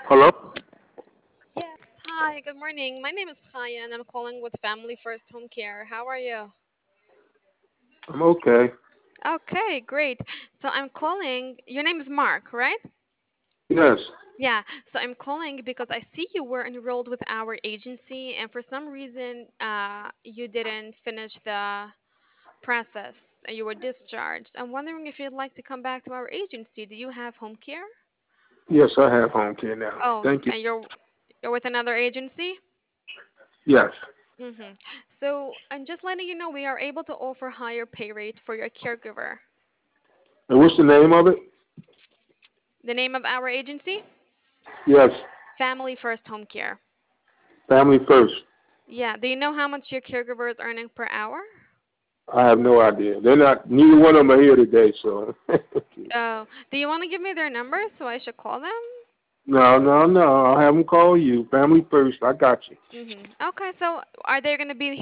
Hello? Yes. Hi, good morning. My name is Chaya and I'm calling with Family First Home Care. How are you? I'm okay. Okay, great. So I'm calling, your name is Mark, right? Yes. Yeah, so I'm calling because I see you were enrolled with our agency and for some reason you didn't finish the process and you were discharged. I'm wondering if you'd like to come back to our agency. Do you have home care? Yes, I have home care now. Oh, Thank you. and you're with another agency? Yes. Mm-hmm. So I'm just letting you know we are able to offer higher pay rate for your caregiver. And what's the name of it? The name of our agency? Yes. Family First Home Care. Family First. Yeah. Do you know how much your caregiver is earning per hour? I have no idea. They're not, neither one of them are here today, so. Oh, do you want to give me their number so I should call them? No, no, no. I'll have them call you. Family First. I got you. Mm-hmm. Okay, so are they going to be